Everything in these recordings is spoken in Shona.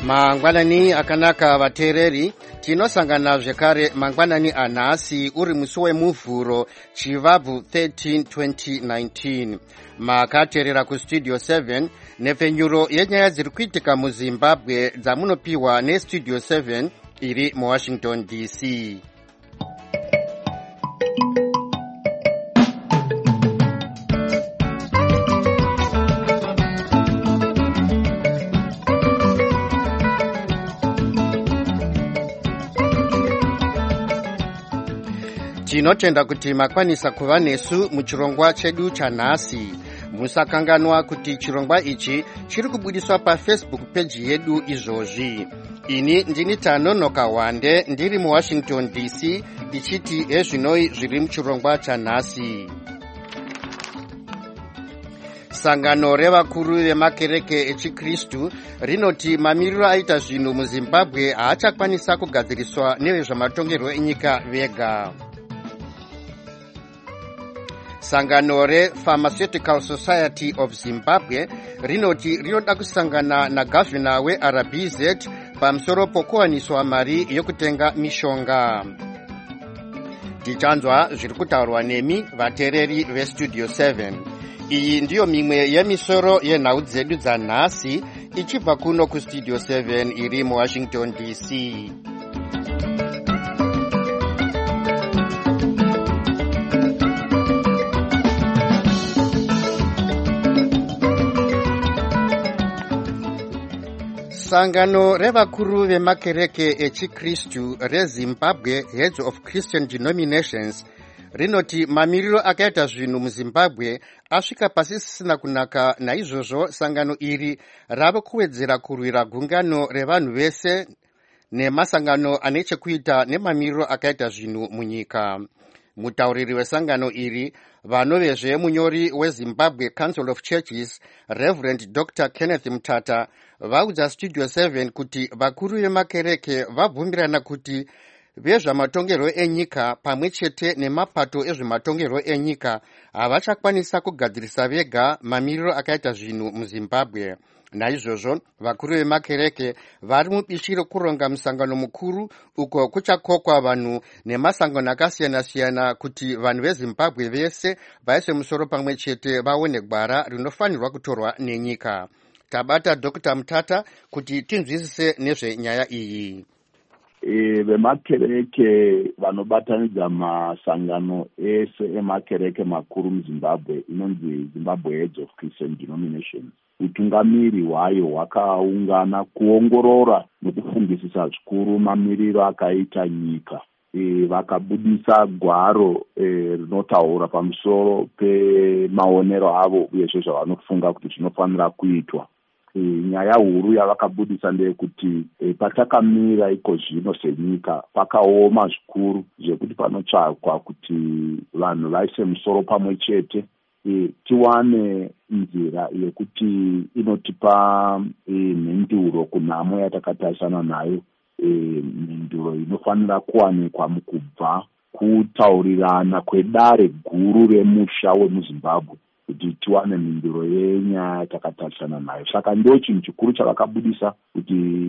Mangwanani akanaka vateereri, tinosangana zvekare mangwanani anhasi uri musi wemuvhuro chivabvu 13 2019. Makateerera kustudio 7 nepfenyuro yenyaya dziri kuitika muZimbabwe dzamunopiwa nestudio 7 iri muWashington DC. Tinotenda kuti makwanisa kuva nesu muchirongwa chedu chanhasi. Musakanganwa kuti chirongwa ichi chiri kubudiswa paFacebook page yedu izvozvi. Ini ndini Tanonoka Wande ndiri muWashington DC ndichiti ezvinoi zviri muchirongwa chanhasi. Sangano revakuru vemakereke echiKristu rinoti mamiriro aita zvinhu muZimbabwe haachakwanisa kugadziriswa nevezvamatongerwo enyika vega. Sangano rePharmaceutical Society of Zimbabwe rinoti rinoda kusangana nagavhina weRBZ pamusoro pokuwaniswa mari yokutenga mishonga. Tichanzwa zviri kutaurwa nemi vateereri vestudio 7. Iyi ndiyo mimwe yemisoro yenhau dzedu dzanhasi ichibva kuno kustudio 7 iri muWashington DC. Sangano revakuru vemakereke echiKristu reZimbabwe Heads of Christian Denominations rinoti mamiriro akaita zvinhu muZimbabwe asvika pasisina kunaka. Naizvozvo sangano iri rava kuwedzera kurwira gungano revanhu vese nemasangano ane chekuita nemamiriro akaita zvinhu munyika. Mutauriri wesangano iri vanovezve munyori weZimbabwe Council of Churches Reverend Dr. Kenneth Mutata vaudza studio 7 kuti vakuru vemakereke vabvumirana kuti vezvamatongerwo enyika pamwe chete nemapato ezvematongerwo enyika havachakwanisa kugadzirisa vega mamiriro akaita zvinhu muZimbabwe. Naizvozvo vakuru vemakereke vari mubishi rokuronga musangano mukuru uko kuchakokwa vanhu nemasangano akasiyana-siyana kuti vanhu veZimbabwe vese vaise musoro pamwe chete vaone gwara rinofanirwa kutorwa nenyika. Tabata Dr. Mutata kuti tinzwisise nezvenyaya iyi. Vemakereke vanobatanidza masangano ese emakereke makuru muZimbabwe inonzi Zimbabwe Heads of Christian Denominations. Utungamiri hwayo hwakaungana kuongorora nekufungisisa zvikuru mamiriro akaita nyika. Vakabudisa gwaro rinotaura pamusoro pemaonero avo uyezve zvavanofunga kuti zvinofanira kuitwa. Nyaya huru yavakabudisa ndeyekuti patakamira iko zvino senyika pakaoma zvikuru zvekuti panotsvakwa kuti vanhu vaise musoro pamwe chete tiwane nzira yekuti inotipa mhinduro kunhamo yatakatarisana nayo, mhinduro inofanira kuwanikwa mukubva kutaurirana kwedare guru remusha wemuZimbabwe kuti tiwane mhinduro yenyaya yatakatarisana nayo. Saka ndio chinhu chikuru chavakabudisa kuti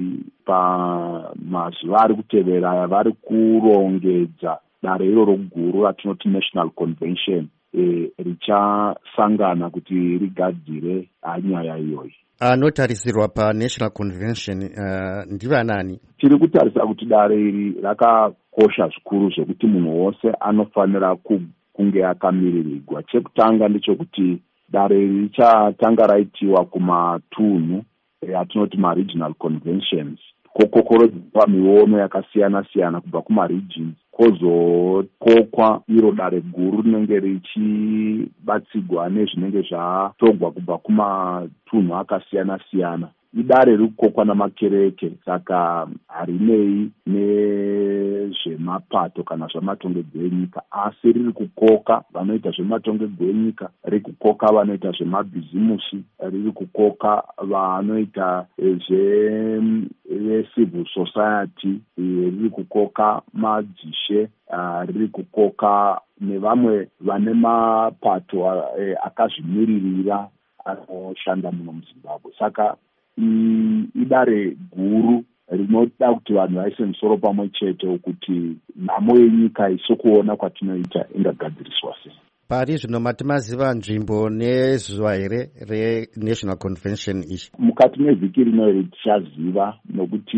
pamazuva ari kutevera vari kurongedza dare iroro guru ratinoti National Convention richasangana kuti rigadzire nyaya iyoyi. Anotarisirwa paNational Convention ndivanani? Tiri kutarisa kuti dare iri rakakosha zvikuru zvekuti munhu wose anofanira kunge akamiririgwa. Chekutanga ndechekuti dare iri richatanga raitiwa kumatunhu atinoti maregional conventions, kokokorodzwa miono yakasiyana-siyana kubva kumaregions, kozokokwa iro dare guru rinenge richibatsigwa nezvinenge zvatogwa kubva kumatunhu akasiyana-siyana. Idare riri kukokwa namakereke, saka harinei nezvemapato kana zvematongedzwo enyika, asi riri kukoka vanoita zvematongedzwo enyika, riri kukoka vanoita zvemabhizimusi, riri kukoka vanoita civil society, riri kukoka madzishe, riri kukoka nevamwe vane mapato akazvimiririra anoshanda muno muZimbabwe. Saka idare guru rinoda kuti vanhu vaise musoro pamwe chete kuti nhamo yenyika isokuona kwatinoita ingagadziriswa sei. Pari zvino matimaziva nzvimbo nezuva here reNational Convention ichi? Mukati mevhiki rino iri tichaziva, nokuti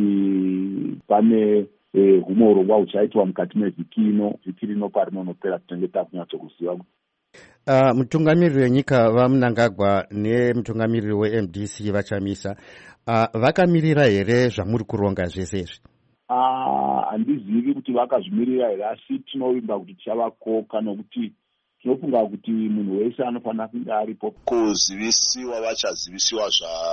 pane humwe urongwa huchaitwa mukati mevhiki ino. Vhiki rino parinonopera tinenge takunyatsokuziva. Mutungamiriri wenyika vaMnangagwa nemutungamiriri weMDC vachamisa vakamirira here zvamuri kuronga zvese izvi? Handizivi kuti vakazvimirira here, asi tinovimba kuti tichavakoka, nokuti tinofunga kuti munhu wese anofanira kunge aripo kuzivisiwa. Vachazivisiwa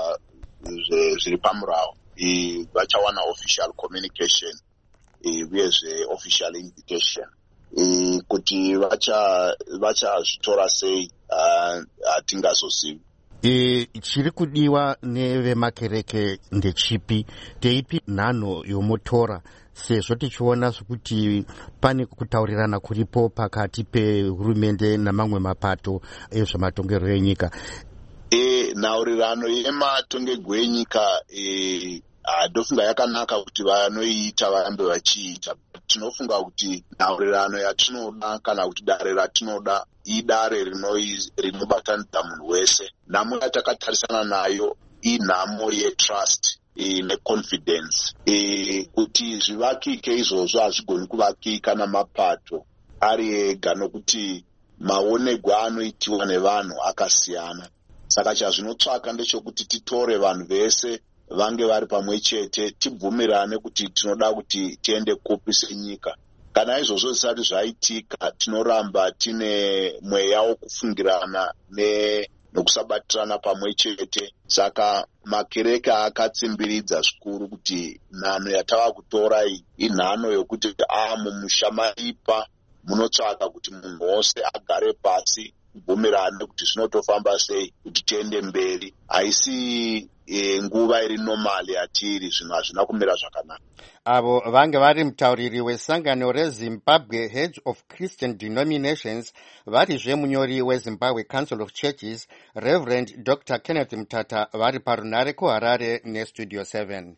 zviri pamurao, vachawana official communication uyezve official invitation. Kuti vachazvitora sei hatingazozivi. Chiri kudiwa nevemakereke ndechipi? Teipi nhano yomotora, sezvo tichiona kuti pane kutaurirana kuripo pakati pehurumende namamwe mapato ezvematongerwo enyika? Nhaurirano yematongerwo enyika ndofunga yakanaka kuti vanoiita varambe vachiita. Tinofunga kuti nhaurirano yatinoda kana kuti dare ratinoda idare rinobatanidza munhu wese. Nhamo yatakatarisana nayo inhamo yetrust neconfidence. Kuti zvivakike izvozvo hazvigoni kuvakika namapato ari ega, nokuti maonegwo anoitiwa nevanhu akasiyana. Saka chazvinotsvaka ndechekuti titore vanhu vese vange vari pamwe chete, tibvumirane kuti tinoda kuti tiende kupi senyika. Kana izvozvo zvisati zvaitika, tinoramba tine mweya wokufungirana nokusabatirana pamwe chete. Saka makereke akatsimbiridza zvikuru kuti nhano yatava kutora iyi inhano yokuti mumusha maipa munotsvaka kuti munhu wose agare pasi, bvumirane kuti zvinotofamba sei kuti tiende mberi. Haisi nguva iri normali yatiri, zvinhu hazvina kumira zvakanaka. Avo vange vari mutauriri wesangano reZimbabwe Heads of Christian Denominations, varizve munyori weZimbabwe Council of Churches, Reverend Dr. Kenneth Mutata, vari parunare kuHarare neStudio 7.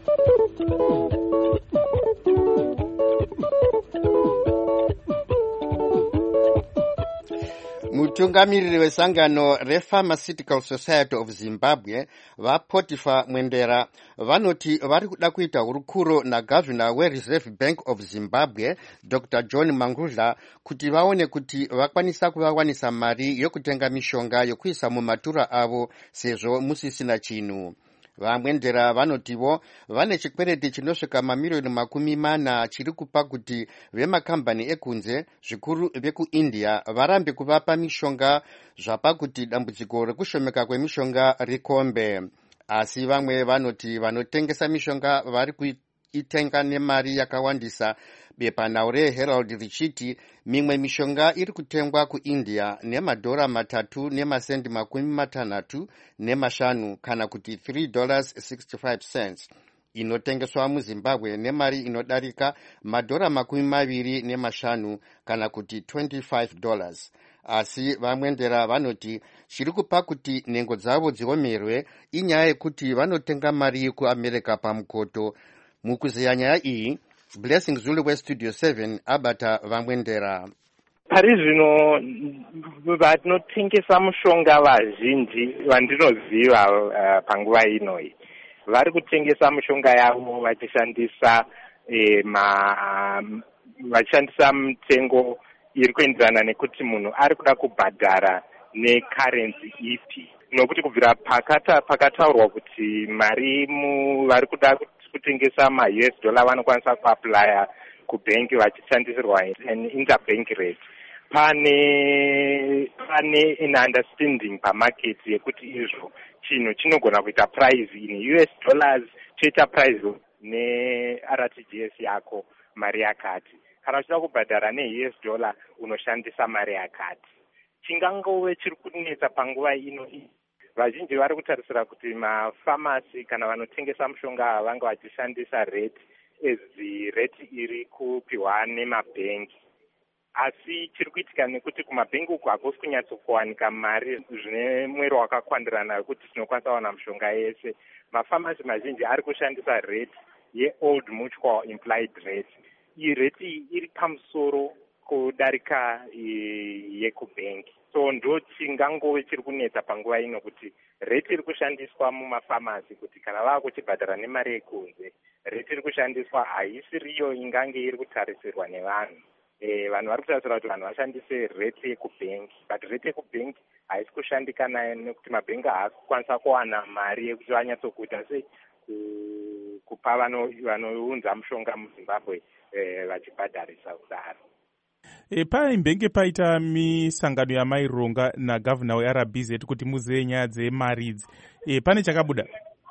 Mutungamiriri wesangano rePharmaceutical Society of Zimbabwe vaPotifa Mwendera vanoti vari kuda kuita hurukuro naGavana weReserve Bank of Zimbabwe Dr. John Mangudla kuti vaone kuti vakwanisa kuvawanisa mari yokutenga mishonga yokuisa mumatura avo sezvo musisina chinhu. Vamwendera vanotivo vane chikwereti chinosvika mamiliyoni 40 chiri kupa kuti vemakambani ekunze zvikuru vekuIndia varambe kuvapa mishonga zvapakuti dambudziko rekushomeka kwemishonga rikombe. Asi vamwe vanoti vanotengesa mishonga vari kuitenga nemari yakawandisa. Bepanhau reHerald richiti mimwe mishonga iri kutengwa kuIndia nemadhora 3 nemasendi 65 kana kuti $3.65, inotengeswa muZimbabwe nemari inodarika madhora 25 kana kuti $25. Asi vamwendera vanoti chiri kupa kuti nhengo dzavo dziomerwe inyaya yekuti vanotenga mari kuAmerica pamukoto. Mukuziya nyaya iyi, Blessing Zulu weStudio 7 abata vamwendera. Pari zvino vanotengesa mushonga vazhinji vandinoziva panguva inoi vari kutengesa mushonga yavo vachishandisa mitengo iri kuenderana nekuti munhu ari kuda kubhadhara necurrency ipi, nokuti kubvira pakataurwa kuti mari vari kuda kutengesa maUS dollar vanokwanisa kuaplya kubhenki vachishandisirwa an interbank rate. Pane an understanding pamarket yekuti izvo chinhu chinogona kuita price in US dollars choita price neRTGS yako mari yakati. Kana uchida kubhadhara neUS dollar unoshandisa mari yakati. Chingangove chiri kunetsa panguva ino vazhinji vari kutarisira kuti mafamasi kana vanotengesa mushonga vanga vachishandisa rate iri kupiwa nemabhengi. asi chiri kuitika nekuti kumabhengi uku hakusi kunyatsokuwanika mari zvine mwero wakakwandirana wekuti tinokwanisa kuwana mushonga yese. Mafamasi mazhinji ari kushandisa rate yeold mutual implied rate. Iyi rate iri pamusoro kudarika yekubhengi, so ndo chingangove chiri kunetsa panguva ino kuti rate iri kushandiswa mumafamasi kuti kana vava kuchibhadhara nemari yekunze, rate iri kushandiswa haisiriyo ingange iri kutarisirwa nevanhu. Vanhu vari kutarisira kuti vanhu vashandise rate yekubhengi, but rate yekubhengi haisi kushandika nayo nekuti mabhengi haasi kukwanisa kuwana mari yekuti vanyatsokuita sei kupa vanounza mushonga muZimbabwe vachibhadharisa kudaro. Paimbenge paita misangano yamaironga nagavhuna weRBZ kuti muzive nyaya dzemari idzi, pane chakabuda?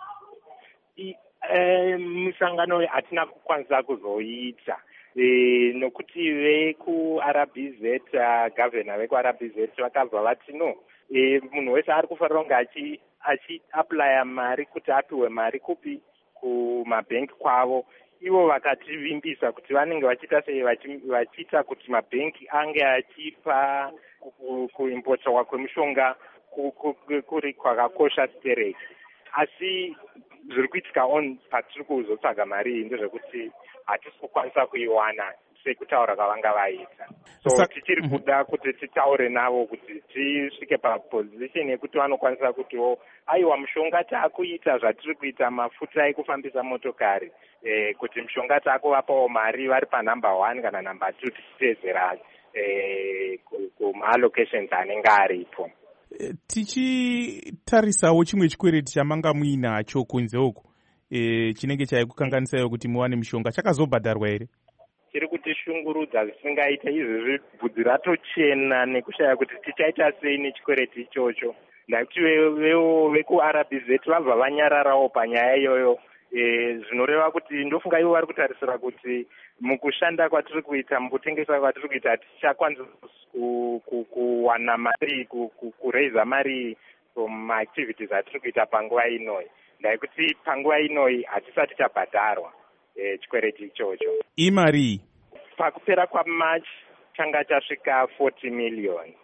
Misangano hatina kukwanisa kuzoita nokuti vekuRBZ, gavhuna vekuRBZ vakabva vati no, munhu wese ari kufanira kunge achiaplaya mari kuti apiwe mari kupi kumabhengi kwavo. Ivo vakativimbisa kuti vanenge vachiita sei, vachiita kuti mabhengi ange achipa kuimportwa kwemishonga kuri kwakakosha stereki. Asi zviri kuitika patiri kuzotsvaga mari iyi ndezvekuti hatisi kukwanisa kuiwana sekutaura kwavanga vaita. So tichiri kuda kuti titaure navo kuti tisvike papozisheni yekuti vanokwanisa kutiwo aiwa mushonga taakuita zvatiri kuita mafuta ekufambisa motokari, kuti mushonga taakuvapawo mari vari panumber 1 kana number 2 tichiteedzera kumaallocations anenge aripo. Tichitarisawo chimwe chikwereti chamanga muinacho kunze uku chinenge chaikukanganisaiwo kuti muwane mishonga, chakazobhadharwa here? Chiri kutishungurudza zvisingaite izvezvi, bvudzi ratochena nekushaya kuti tichaita sei nechikwereti ichocho. Ndakuti vekuRBZ vabva vanyararawo panyaya iyoyo, zvinoreva kuti ndofunga ivo vari kutarisira kuti mukushanda kwatiri kuita, mukutengesa kwatiri kuita, tichakwanisa kuwana mari, kureiza mari from activities atiri kuita panguva inoyi. Ndaikuti panguva inoyi hatisati tabhadharwa chikwereti ichocho. Imari pakupera kwaMarch changa chasvika 40 million.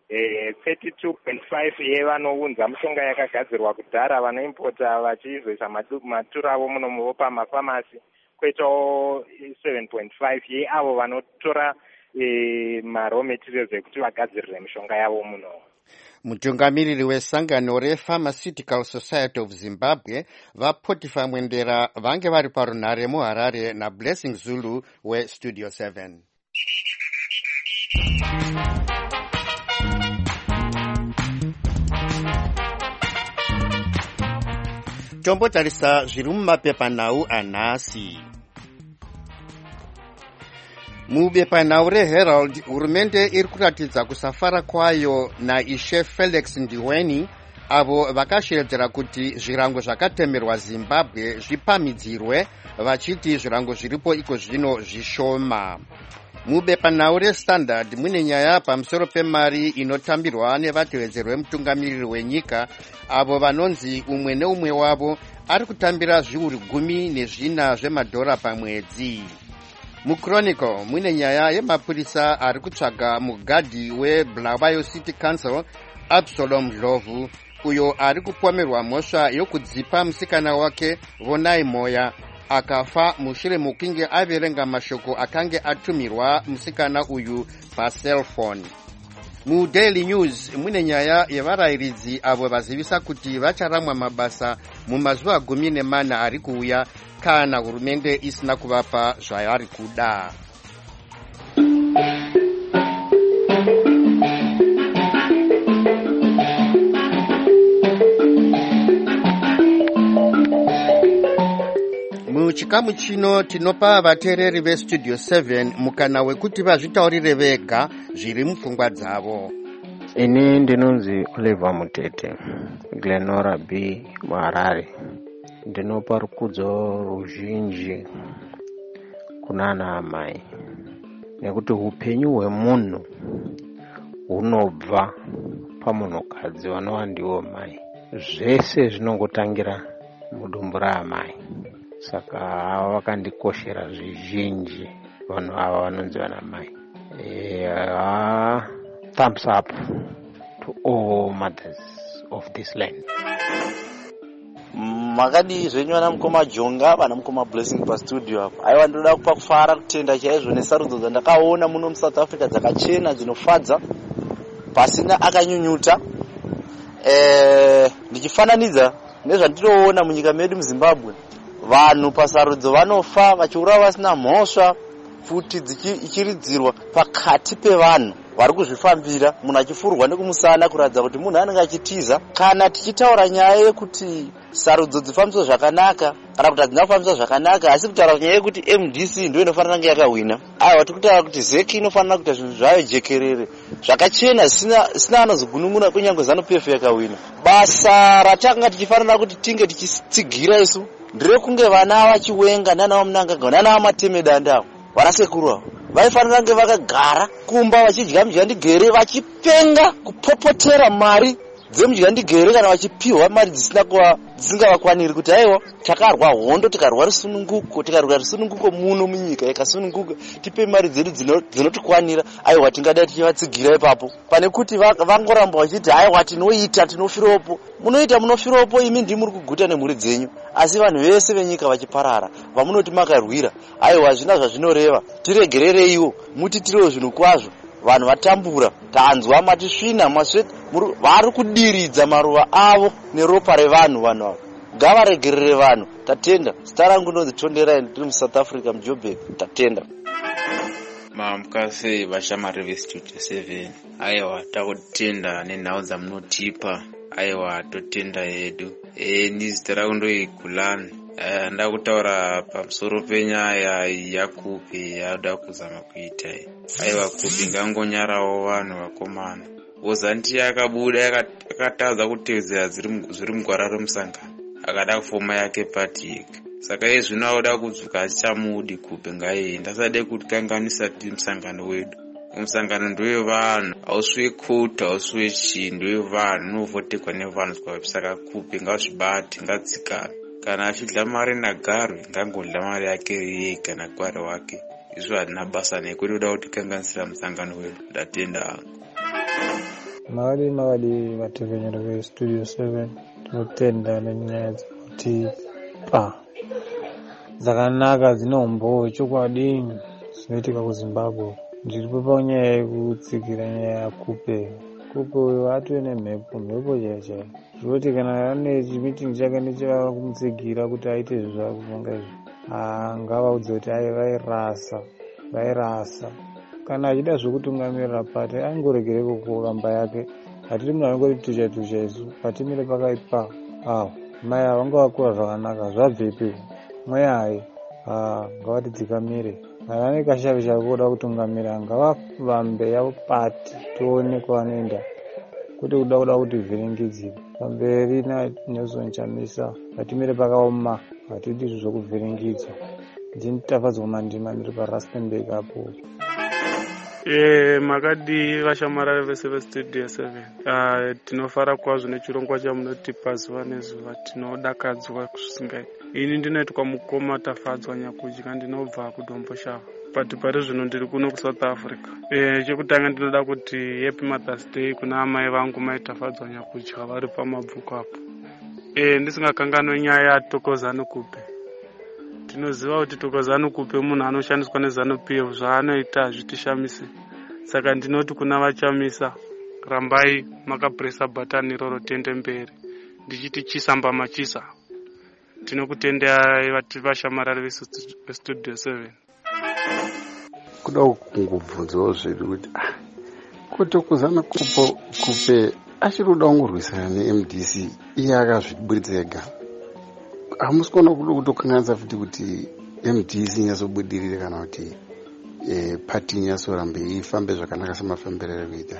32.5 yevanounza mushonga yakagadzirwa kudhara vanoimpota vachizoisa maturo avo munomuvo pamafamasi, kwoitawo 7.5 yeavo vanotora maraw materials ekuti vagadzirire mishonga yavo muno. Mutungamiriri wesangano rePharmaceutical Society of Zimbabwe vaPotifa Mwendera vange vari parunhare muHarare naBlessing Zulu weStudio 7. Tombotarisa zviri mumapepanhau anhasi. Mubepanhau reHerald, hurumende iri kuratidza kusafara kwayo naIshe Felix Ndiweni avo vakashedzera kuti zvirango zvakatemerwa Zimbabwe zvipamidzirwe, vachiti zvirango zviripo iko zvino zvishoma. Mubepanhau reStandard mune nyaya pamusoro pemari inotambirwa nevatevedzeri vemutungamiriri wenyika avo vanonzi umwe neumwe wavo ari kutambira zviuru 14 zvemadhora pamwedzi. MuChronicle mune nyaya yemapurisa ari kutsvaga mugadhi weBulawayo City Council Absalom Ndlovu, uyo ari kupomerwa mhosva yokudzipa musikana wake Vonai Moya akafa mushure mokunge averenga mashoko akange atumirwa musikana uyu pacellphone. MuDaily News mune nyaya yevarayiridzi avo vazivisa kuti vacharamwa mabasa mumazuva 14 ari kuuya kana hurumende isina kuvapa zvavari kuda. Muchikamu chino tinopa vateereri veStudio 7 mukana wekuti vazvitaurire vega zviri mupfungwa dzavo. Ini ndinonzi Oliver Mutete, Glenora B muHarare. Ndinopa rukudzo ruzhinji kunana amai nekuti upenyu hwemunhu hunobva pamunhukadzi vanova ndiwo mai. Zvese zvinongotangira mudumbu raamai. Saka ava vakandikoshera zvizhinji vanhu ava vanonzi vana mai. Thumbs up to all mothers of this land. Makadi zvenyu vana mukoma Jonga, vana mukoma Blessing pastudio apa. Aiwa ndoda kupa kufara kutenda chaizvo nesarudzo dzandakaona muno muSouth Africa dzakachena dzinofadza pasina akanyunyuta. Ndichifananidza nezvandinoona munyika medu muZimbabwe, vanhu pasarudzo vanofa vachiura vasina mhosva, futi ichiridzirwa pakati pevanhu vari kuzvifambira, munhu achifurwa nekumusana kuratidza kuti munhu anenge achitiza. Kana tichitaura nyaya yekuti sarudzo dzifambiswa zvakanaka kana kuti hadzina kufambiswa zvakanaka, asi kutaura nyaya yekuti MDC ndio inofanira kunge yakawina, aiwa tikutaura kuti ZEC inofanira kuita zvinhu zvayo jekerere zvakachena zvisina anozogunun'una kunyange ZANU-PF yakawina. Basa ratanga tichifanira kuti tinge tichitsigira isu nderekunge vana vachiwenga nana vamunangagwa nana vamatemedanda vanasekuru avo vaifanira kunge vakagara kumba vachidya mudyandigere vachipenga kupopotera mari dzemudyandingere kana vachipiwa mari dzisingavakwaniri kuti aiwa takarwa hondo tikarwa rusununguko muno munyika ikasununguka tipe mari dzedu dzinotikwanira, aiwa tingadai tichivatsigira ipapo pane kuti vangoramba vachiti aiwa tinoita tinofirapo. Munofirapo imi ndimi muri kuguta nemhuri dzenyu, asi vanhu vese venyika vachiparara vamunoti makarwira, aiwa zvina zvazvinoreva tiregerereiwo mutitirewo zvinhu kwazvo. Vanhu vatambura, tanzwa matisvina masweta vari kudiridza maruva avo neropa revanhu ava ngavaregerere vanhu. Tatenda. Zita rangu ndonzi Tonderai, ndiri muSouth Africa muJoburg. Tatenda. Mamukase vashamari veStudio 7. Aiwa takutenda nenhau dzamunotipa. Aiwa totenda hedu. Zita rangu ndoiGulani. Ndakutaura pamusoro penyaya yaKupe yakuda kuzama kuita. Aiwa Kupe ngangonyarawo vanhu vakomana. Ozanti yakabuda yakatadza kutevedzera zviri mugwara remusangano, akada kufoma yake pati yega. Saka iye zvino akuda kudzuka achichamudi Kupe ngaiende, asade kutikanganisa musangano wedu. Musangano ndewe vanhu, hauswe koti, hauswe chii, ndewe vanhu, unovhotekwa nevanhu. Saka Kupe ngazvibate, ngadzikame. Kana achidla mari naGarwe ngangodla mari yake yega naGware wake. Izvo hadina basa nekuti uda kutikanganisira musangano wedu. Ndatenda hangu. Mavadi vatevenyero veStudio 7 tinotenda nenyaya dzinotipa dzakanaka dzinombo chokwadi zvinoitika kuZimbabwe. Ndiripo panyaya yekutsigira nyaya yaKupe. Kupe uyo atove nemhepo chaiyo zvoti kana ane chimitini chake nechava kumutsigira kuti aite zvakuvonga izvi, ngavaudze kuti vairasa. Kana achida zvokutungamirira pati angoregere kukamba yake. Hatiri munhu anongoti tucha isu patimire pakaipa. Mai vanga vakura zvakanaka zvabvepi mwai ngavatidzikamire. Vane kashavi chakuda kutungamira ngavavambe yavo pati tione kwavanoenda, kuti kuda kuti vhiringidzire pamberi naNelson Chamisa. Patimire pakaoma, hatidi izvo zvokuvhiringidzwa. Ndinitafadzwa mandima ndiri paRustenburg apo. Makadi vashamarari vese veStudio 7. Tinofara kwazvo nechirongwa chamunotipa zuva nezuva, tinodakadzwa zvisingaiti. Ini ndinoitwa mukoma Tafadzwa Nyakudya, ndinobva kuDombo Shava. But pari zvino ndiri kuno kuSouth Africa. Chekutanga ndinoda kuti Happy Mother's Day kuna amai vangu mai Tafadzwa Nyakudya vari pamabvuku apo. Ndisingakanganwe nyaya yaThokozani Kupe. Tinoziva kuti Thokozani Kupe munhu anoshandiswa neZANU-PF, zvaanoita hazvitishamisi. Saka ndinoti kuna vachamisa, rambai makapresa bhatani iroro tiende mberi. Ndichiti chisamba machisa. Tinokutendai vashamarari veStudio 7. Kuda kungobvunzawo zvedu kuti Thokozani Kupe achiri kuda kungorwisana neMDC iye akazviburitsa ega. Hamusi kuona kuda kutokanganisa futi kuti MDC inyazobudirire kana kuti pati inyazorambe ifambe zvakanaka semafambiro ari kuita.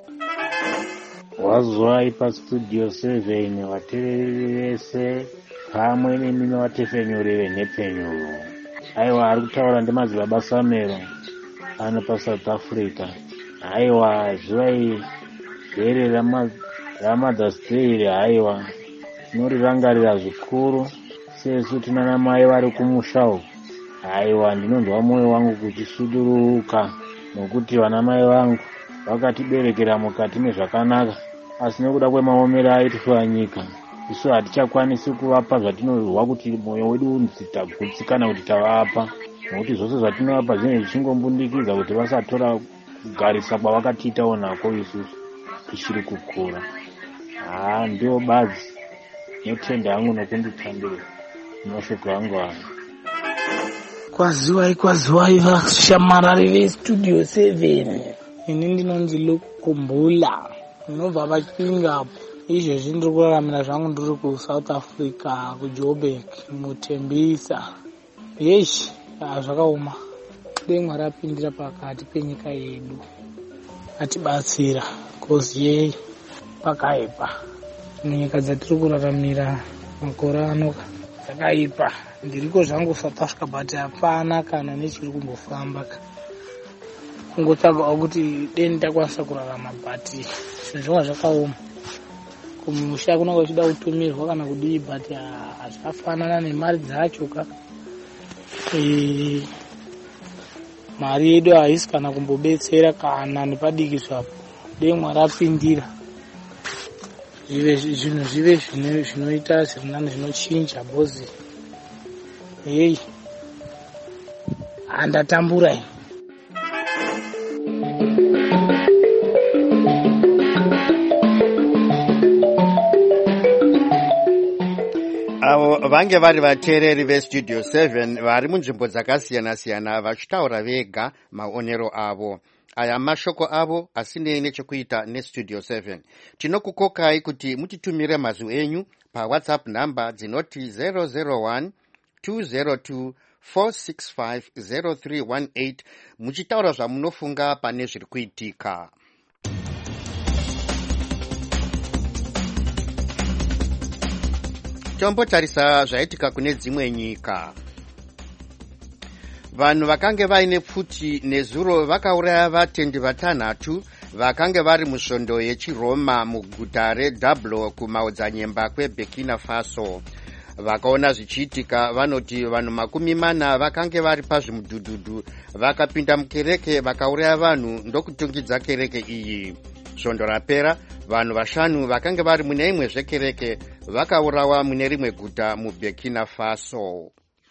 Wazwai paStudio 7 vateereri vese pamwe nemi nevatefenyuri venhepfenyuro. Aiwa ari kutaura ndemadzibaba Samero ano paSouth Africa. Aiwa zuva gere raMother's Day, aiwa tinorirangarira zvikuru sesu tinana mai vari kumusha uku. Aiwa ndinonzwa mwoyo wangu kuchisuduruka nokuti vanamai vangu vakatiberekera mukati mezvakanaka, asi nekuda kwemaomero aitwa nyika isu hatichakwanisi kuvapa zvatinozwa kuti mwoyo wedu unzitagutsi kana kuti tavapa, nokuti zvose zvatinovapa zvinenge zvichingombundikidza kuti vasatora kugarisa kwavakatiitawo nako isusu tichiri kukura. Ndio badzi notenda yangu nokunditambira mashoko angu aya. Kwaziwai vashamarari vestudio 7. Ini ndinonzi Lukumbula, ndinobva paChingapo. Izvezvi ndiri kuraramira zvangu ndiri kuSouth Africa, kuJoburg, muTembisa. Yeshi, zvakaoma. Dai Mwari apindira pakati penyika yedu atibatsira, kozi yei pakaipa. Munyika dzatiri kuraramira makore ano dzakaipa. Ndiriko zvangu South Africa but hapana kana nechiri kumbofamba. Kungotsvagawo kuti deni takwanisa kurarama but zvinhu zvakaoma. Kumusha kunenge kuchida kutumirwa kana kudii but hazvafanana nemari dzacho ka. Mari yedu haisi kana kumbobetsera kana nepadiki zvapo. Dai Mwari apindira zvinhu zvive zvinoita zvirinani zvinochinja bozi. Hei, handatambura iyi. Avo vange vari vateereri veStudio 7 vari munzvimbo dzakasiyana-siyana vachitaura vega maonero avo. Aya mashoko avo asinei nechekuita neStudio 7. Tinokukokai kuti mutitumire mazwi enyu paWhatsApp namba dzinoti 001 202 465 0318 muchitaura zvamunofunga pane zviri kuitika. Tombotarisa zvaitika kune dzimwe nyika. Vanhu vakange vaine pfuti nezuro vakauraya vatendi vatanhatu vakange vari musvondo yechiRoma muguta reDablo kumaodzanyemba kweBurkina Faso. Vakaona zvichiitika vanoti vanhu 40 vakange vari pazvimudhudhudhu vakapinda mukereke vakauraya vanhu ndokutungidza kereke iyi. Svondo rapera, vanhu 5 vakange vari mune imwe zvekereke vakaurawa mune rimwe guta muBurkina Faso.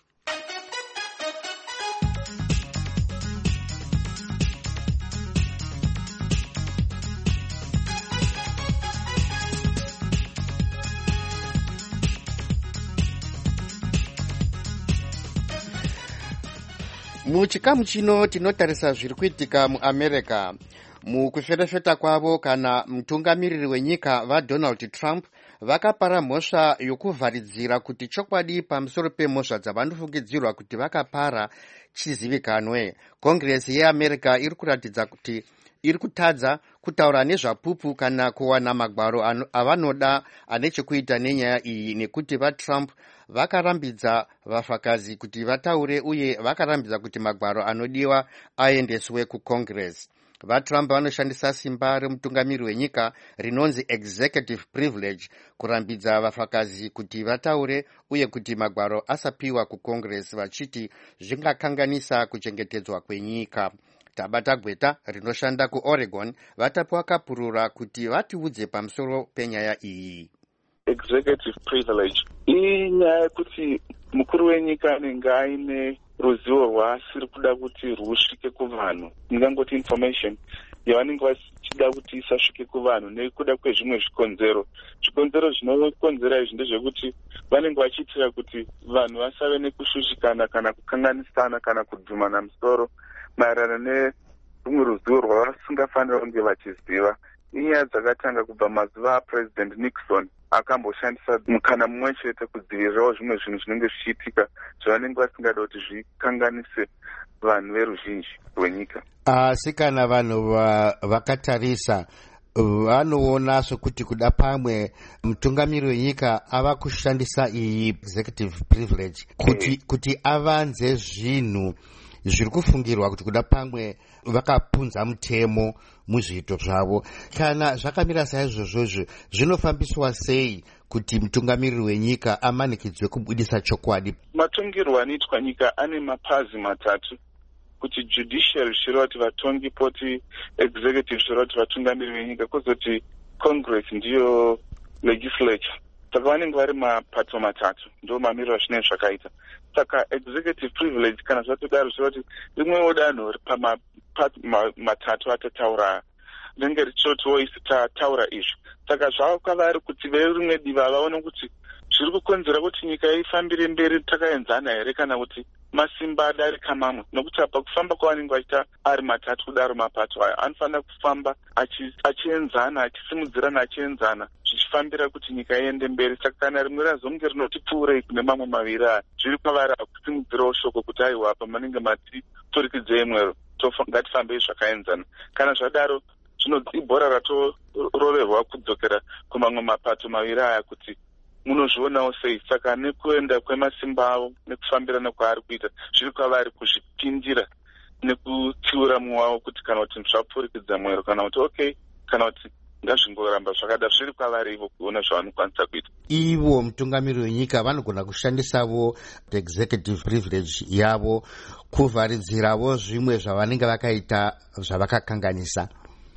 Muchikamu chino tinotarisa zviri kuitika muAmerica. Mukuferefeta kwavo kana mutungamiriri wenyika vaDonald Trump vakapara mhosva yokuvharidzira kuti chokwadi pamusoro pemhosva dzavanofungidzirwa kuti vakapara chizivikanwe. Kongresi yeAmerica iri kuratidza kuti iri kutadza kutaura nezvapupu kana kuwana magwaro avanoda ane chekuita nenyaya iyi, nekuti vaTrump vakarambidza vafakazi kuti vataure uye vakarambidza kuti magwaro anodiwa aendeswe kuCongress. VaTrump vanoshandisa simba remutungamiri wenyika rinonzi executive privilege kurambidza vafakazi kuti vataure uye kuti magwaro asapiwa kuCongress, vachiti zvingakanganisa kuchengetedzwa kwenyika. Tabata Gweta rinoshanda kuOregon vatapiwa kapurura kuti vatiudze pamusoro penyaya iyi. Executive privilege inyaya yekuti mukuru wenyika anenge aine ruzivo rwaasiri kuda kuti rusvike kuvanhu, ndingangoti information yavanenge vachida kuti isasvike kuvanhu nekuda kwezvimwe zvikonzero. Zvikonzero zvinokonzera izvi ndezvekuti vanenge vachiitira kuti vanhu vasave nekushushikana kana kukanganisana kana kudhumana musoro maererano nerumwe ruzivo rwavasingafanira kunge vachiziva. Inyaya dzakatanga kubva mazuva aPresident Nixon akamboshandisa mukana mumwe chete kudzivirirawo zvimwe zvinhu zvinenge zvichiitika zvavanenge vasingada kuti zvikanganise vanhu veruzhinji rwenyika. Asi kana vanhu vakatarisa vanoona sokuti kuda pamwe mutungamiri wenyika ava kushandisa iyi executive privilege kuti avanze zvinhu zviri kufungirwa kuti kuda pamwe vakapunza mutemo muzviito zvavo. Kana zvakamira saizvozvozvo zvinofambiswa sei kuti mutungamiriri wenyika amanikidzwe kubudisa chokwadi? Matungirwo anoitwa nyika ane mapazi matatu. kuti judiciary zvichireva kuti vatongi poti executive zvichireva kuti vatungamiri venyika, kwozoti congress ndiyo legislature. Saka vanenge vari mapato matatu, ndo mamiriro azvinenge zvakaita. Saka executive privilege kana zvatodaro zvichireva kuti rimwewo danho matatu atataura rinenge richirotiwo isi tataura izvo. Saka zvava kwavari kuti verimwe diva vaone kuti zviri kukonzera kuti nyika ifambire mberi takaenzana here kana kuti masimba adarika mamwe, nokuti apa kufamba kwavanenge vachiita ari matatu kudaro mapato aya anofanira kufamba achienzana, achisimudzirana, achienzana zvichifambira kuti nyika iende mberi. Saka kana rimwe razonge rinoti pfuurei kune mamwe maviri aya, zviri kwavari akusimudzirawo shoko kuti aiwa apa manenge matipfurikidzei mwero, ngatifambei zvakaenzana. Kana zvadaro ibhora ratoroverwa kudzokera kumamwe mapato maviri aya kuti munozvionawo sei. Saka nekuenda kwemasimba avo nekufambirana kwaari kuita zviri kwavari kuzvipindira nekutsiura mumwe wavo kuti kana kuti zvapfurikidza mwero kana kuti okay kana kuti ngazvingoramba zvakada, zviri kwavari ivo kuona zvavanokwanisa kuita. Ivo mutungamiri wenyika vanogona kushandisavo executive privilege yavo kuvharidziravo zvimwe zvavanenge vakaita zvavakakanganisa.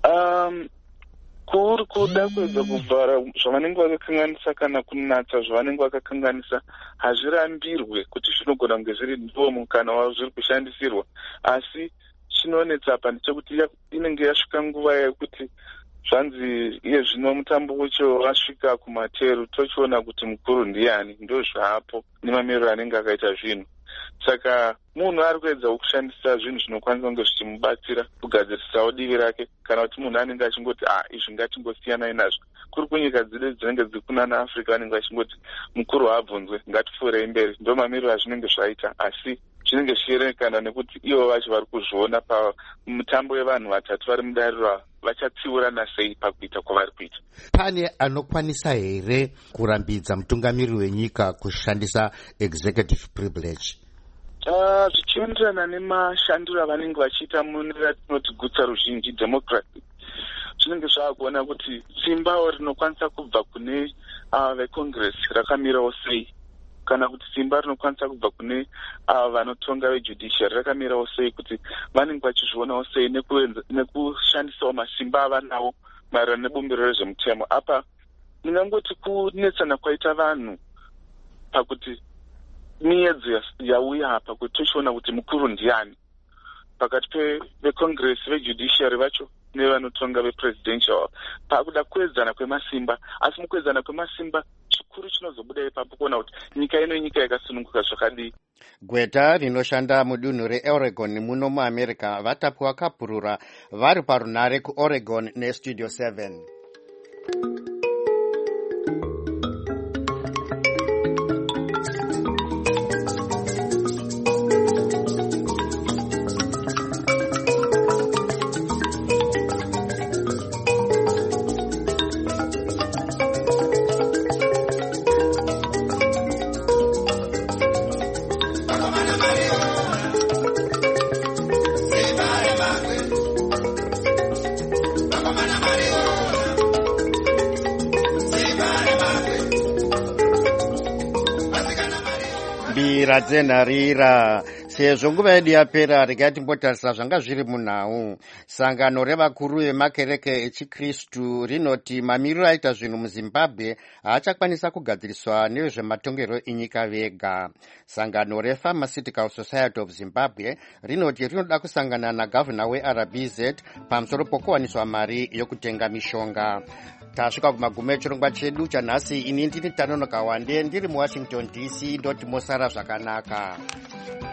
Kuri kuda kuedza kuvhara zvavanenge vakakanganisa kana kunatsa zvavanenge vakakanganisa hazvirambirwe kuti zvinogona kunge zviri ndomo kana wavo zviri kushandisirwa, asi chinoonetsa apa ndechekuti inenge yasvika nguva yekuti zvanzi iye zvino mutambo ucho wasvika kumateru, tochiona kuti mukuru ndiani, ndo zvaapo nemamiriro anenge akaita zvinhu. Saka munhu ari kuedza kushandisa zvinhu zvinokwanisa kunge zvichimubatsira kugadzirisawo divi rake, kana kuti munhu anenge achingoti izvi ngatingosiyanai nazvo. Kuri kunyika dzide dzinenge dzikunana Africa vanenge vachingoti mukuru haabvunzwe, ngatipfuurei mberi. Ndo mamiriro azvinenge zvaita, asi zvinenge zvichierekana nekuti ivo vacho vari kuzviona pamutambo yevanhu vatatu vari mudariro vachatsiurana sei pakuita kwavari kuita. Pane anokwanisa here kurambidza mutungamiri wenyika kushandisa executive privilege? Zvichienderana nemashandiro avanenge vachiita mune ratinoti gutsa ruzhinji democracy, zvinenge zvaakuona kuti simbawo rinokwanisa kubva kune vecongress rakamirawo sei, kana kuti simba rinokwanisa kubva kune vanotonga vejudiciary rakamirawo sei, kuti vanenge vachizvionawo sei nekushandisawo masimba avanawo maererano nebumbiro rezvemutemo. Apa ndingangoti kunetsana kwaita vanhu pakuti miedzo yauya apa kuti tochiona kuti mukuru ndiani pakati vecongress vejudiciary vacho nevanotonga vepresidential pakuda kuedzana kwemasimba. Asi mukuedzana kwemasimba chikuru chinozobuda ipapo kuona kuti nyika ino nyika yakasununguka zvakadii. Gweta rinoshanda mudunhu reOregon muno muAmerica vatapwa kapurura vari parunare kuOregon neStudio 7. Radzenarira sezvo nguva yedu yapera, regai timbotarisa zvanga zviri munhau. Sangano revakuru vemakereke echikristu rinoti mamiriro aita zvinhu muzimbabwe haachakwanisa kugadziriswa nevezvematongerwo enyika vega. Sangano rePharmaceutical Society of Zimbabwe rinoti rinoda kusangana nagavhuna weRBZ pamusoro pokuwaniswa mari yokutenga mishonga. Tasvika kumagumo echirongwa chedu chanhasi. Ini ndini Tanonoka Wande ndiri muWashington DC, ndoti mosara zvakanaka.